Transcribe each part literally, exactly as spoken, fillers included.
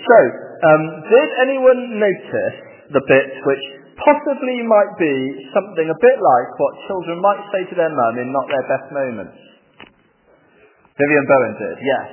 So, um, did anyone notice the bit which possibly might be something a bit like what children might say to their mum in not their best moments? Vivian Bowen did, yes.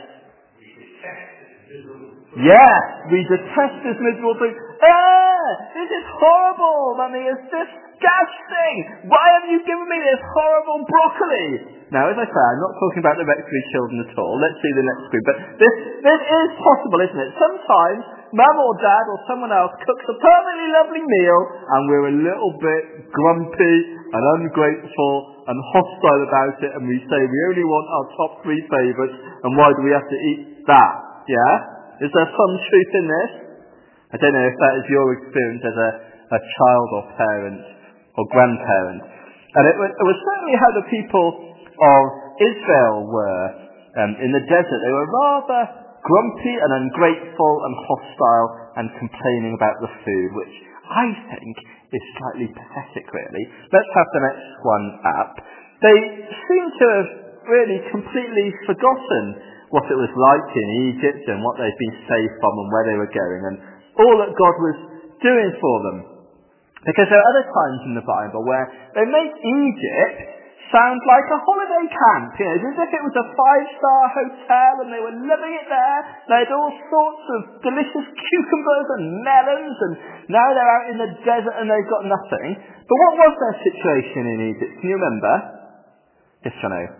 Yes, we detest this miserable thing. Ah, this is horrible, Mummy, it's disgusting. Why have you given me this horrible broccoli? Now, as I say, I'm not talking about the rectory children at all. Let's see the next group. But this, this is possible, isn't it? Sometimes Mum or Dad or someone else cooks a perfectly lovely meal and we're a little bit grumpy and ungrateful and hostile about it, and we say we only want our top three favourites, and why do we have to eat that? Yeah? Is there some truth in this? I don't know if that is your experience as a, a child or parent or grandparent. And it was, it was certainly how the people of Israel were um, in the desert. They were rather grumpy and ungrateful and hostile and complaining about the food, which I think is slightly pathetic, really. Let's have the next one up. They seem to have really completely forgotten what it was like in Egypt and what they'd been saved from and where they were going and all that God was doing for them. Because there are other times in the Bible where they make Egypt sound like a holiday camp. You know, as if it was a five-star hotel and they were living it there. They had all sorts of delicious cucumbers and melons, and now they're out in the desert and they've got nothing. But what was their situation in Egypt? Can you remember? Yes, I know.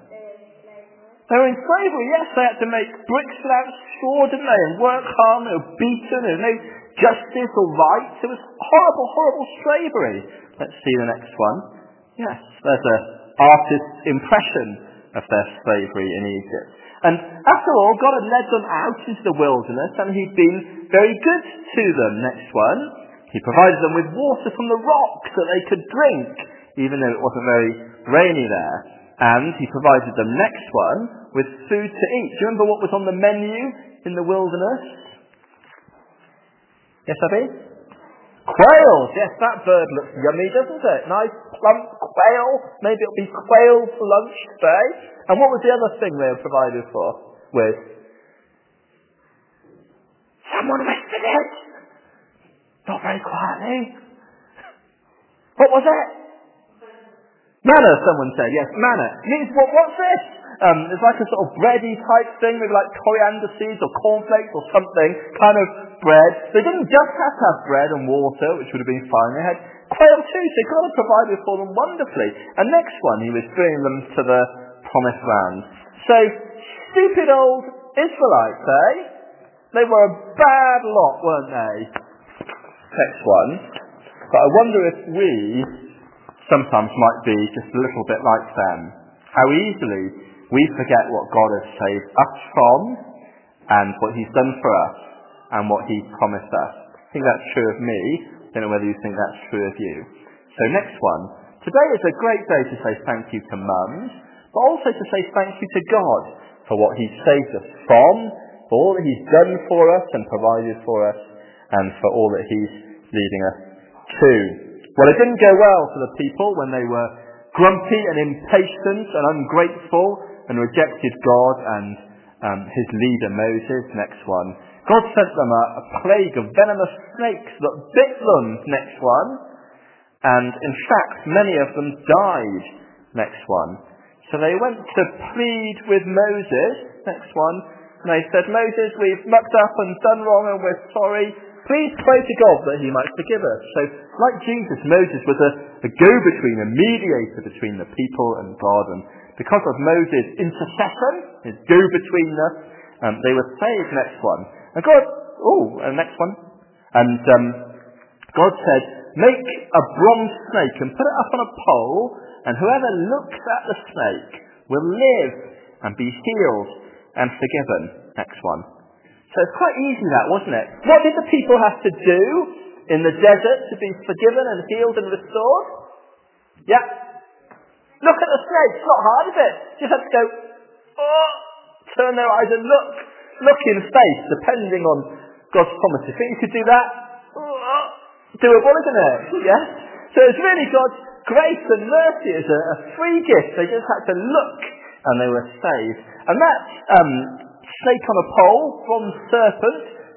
They were in slavery, yes. They had to make bricks without straw, didn't they? And work hard, they were beaten, there was no justice or rights. It was horrible, horrible slavery. Let's see the next one. Yes, there's an artist's impression of their slavery in Egypt. And after all, God had led them out into the wilderness, and he'd been very good to them. Next one. He provided them with water from the rocks that they could drink, even though it wasn't very rainy there. And he provided them, next one, with food to eat. Do you remember what was on the menu in the wilderness? Yes, Abby? Quails. Yes, that bird looks yummy, doesn't it? Nice plump quail. Maybe it'll be quail for lunch today. And what was the other thing they were provided for? With? Someone whispered it. Not very quietly. What was it? Manna, someone said. Yes, manna. It means, what, what's this? Um, it's like a sort of bready type thing, maybe like coriander seeds or cornflakes or something, kind of bread. They didn't just have to have bread and water, which would have been fine. They had quail too, so God had provided for them wonderfully. And next one, he was bringing them to the promised land. So, stupid old Israelites, eh? They were a bad lot, weren't they? Next one. But I wonder if we sometimes might be just a little bit like them. How easily we forget what God has saved us from and what he's done for us and what he promised us. I think that's true of me. I don't know whether you think that's true of you. So next one. Today is a great day to say thank you to mums, but also to say thank you to God for what he's saved us from, for all that he's done for us and provided for us, and for all that he's leading us to. Well, it didn't go well for the people when they were grumpy and impatient and ungrateful and rejected God and um, his leader Moses. Next one. God sent them a, a plague of venomous snakes that bit them. Next one. And in fact, many of them died. Next one. So they went to plead with Moses. Next one. And they said, Moses, we've mucked up and done wrong and we're sorry. Please pray to God that he might forgive us. So, like Jesus, Moses was a, a go-between, a mediator between the people and God. And because of Moses' intercession, his go-betweenness, um, they were saved. Next one. And God, oh, and next one. And um, God said, make a bronze snake and put it up on a pole, and whoever looks at the snake will live and be healed and forgiven. Next one. So it's quite easy that, wasn't it? What did the people have to do in the desert to be forgiven and healed and restored? Yeah. Look at the snake. It's not hard, is it? Just have to go, oh, turn their eyes and look. Look in faith, depending on God's promises. Think you could do that? Oh, doable, isn't it? Yeah. So it's really God's grace and mercy as a, a free gift. They just had to look and they were saved. And that um, snake on a pole, bronze serpent,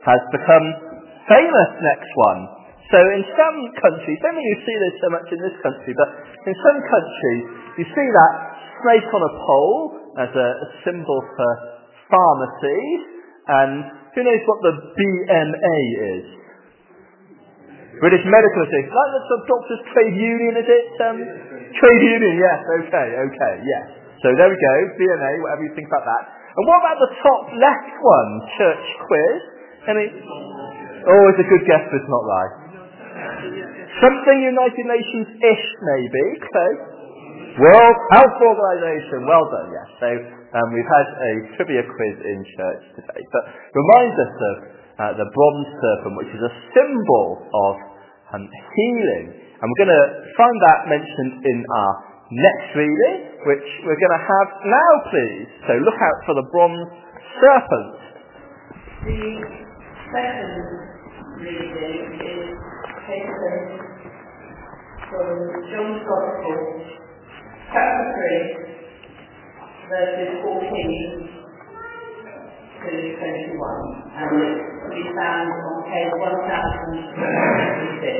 has become famous. Next one. So in some countries, don't think you see this so much in this country, but in some countries you see that snake on a pole as a, a symbol for pharmacies, and who knows what the B M A is? British Medical Association. Like the sort of Doctors' Trade Union, is it? Um, trade Union, yes, okay, okay, yes. So there we go, B M A, whatever you think about that. And what about the top left one, Church Quiz? Any? Oh, it's a good guess, but it's not right. Something United Nations-ish, maybe, close. World Health Organization, well done, yes. So um, we've had a trivia quiz in church today, but reminds us of uh, the bronze serpent, which is a symbol of um, healing. And we're going to find that mentioned in our next reading, which we're going to have now, please. So look out for the bronze serpent. The second reading is taken from John's Gospel, chapter three, verses fourteen to twenty-one, and it will be found on page one thousand sixty-six.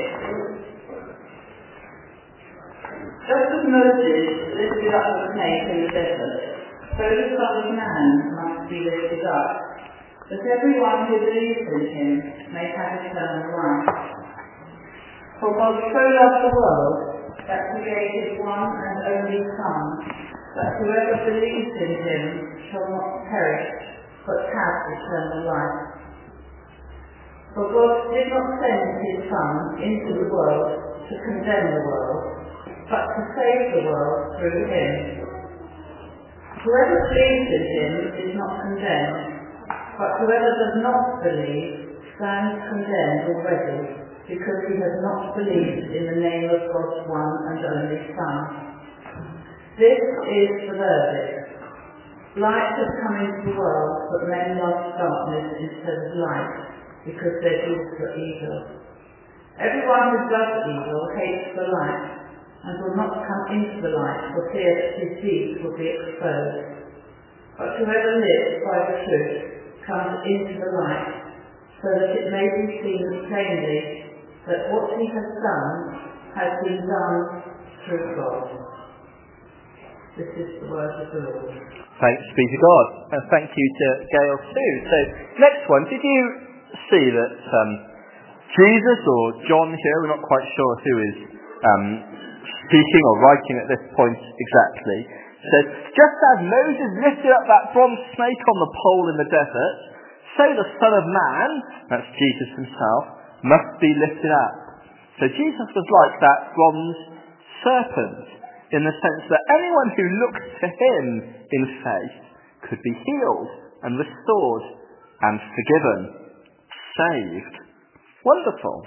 Just as Moses lifted up the snake in the desert, so the Son of Man must be lifted up, that everyone who believes in him may have eternal life. For God so loved the world that he gave his one and only Son, that whoever believes in him shall not perish, but have eternal life. For God did not send his Son into the world to condemn the world, but to save the world through him. Whoever believes in him is not condemned, but whoever does not believe stands condemned already, because he has not believed in the name of God's one and only Son. This is the verdict. Light has come into the world, but men love darkness instead of light, because their deeds were evil. Everyone who does evil hates the light, and will not come into the light for fear that his deeds will be exposed. But whoever lives by the truth comes into the light, so that it may be seen plainly that what he has done has been done through God. This is the word of the Lord. Thanks be to God, and thank you to Gail too. So, next one, did you see that um, Jesus or John here, we're not quite sure who is um, speaking or writing at this point exactly, says, just as Moses lifted up that bronze snake on the pole in the desert, so the Son of Man, that's Jesus himself, must be lifted up. So Jesus was like that bronze serpent, in the sense that anyone who looks to him in faith could be healed and restored and forgiven, saved. Wonderful.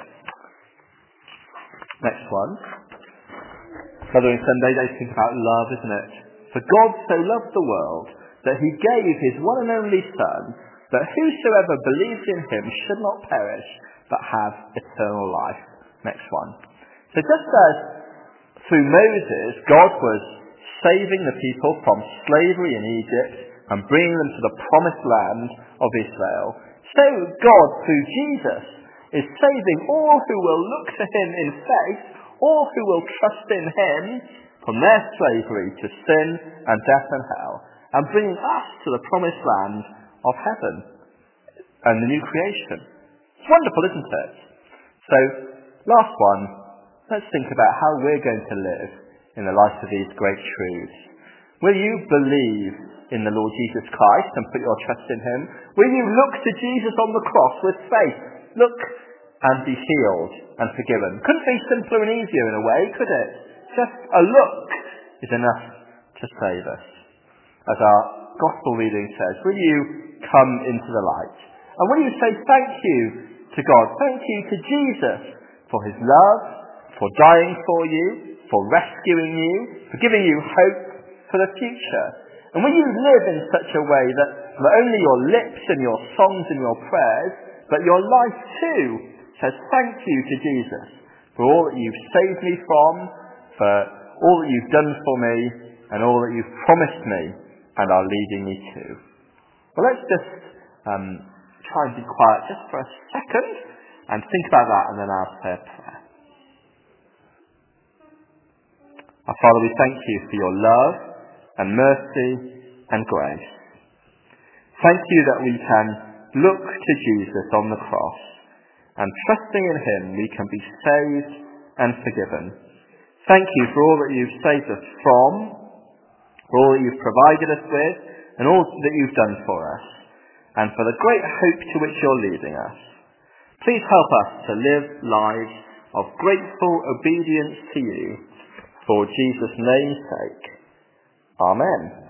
Next one. Mothering Sunday, they think about love, isn't it? For God so loved the world that he gave his one and only Son, that whosoever believes in him should not perish, but have eternal life. Next one. So just as through Moses, God was saving the people from slavery in Egypt and bringing them to the promised land of Israel, so God, through Jesus, is saving all who will look to him in faith, all who will trust in him from their slavery to sin and death and hell, and bringing us to the promised land of heaven and the new creation. It's wonderful, isn't it? So, last one, let's think about how we're going to live in the light of these great truths. Will you believe in the Lord Jesus Christ and put your trust in him? Will you look to Jesus on the cross with faith? Look and be healed and forgiven. Couldn't be simpler and easier in a way, could it? Just a look is enough to save us. As our gospel reading says, will you come into the light? And will you say thank you to God? Thank you to Jesus for his love, for dying for you, for rescuing you, for giving you hope for the future. And will you live in such a way that not only your lips and your songs and your prayers, but your life too says thank you to Jesus for all that you've saved me from, for all that you've done for me, and all that you've promised me and are leading me to. Well, let's just um, try and be quiet just for a second and think about that, and then I'll say a prayer. Our Father, we thank you for your love and mercy and grace. Thank you that we can look to Jesus on the cross, and trusting in him we can be saved and forgiven. Thank you for all that you've saved us from, for all that you've provided us with, and all that you've done for us, and for the great hope to which you're leading us. Please help us to live lives of grateful obedience to you, for Jesus' name's sake. Amen.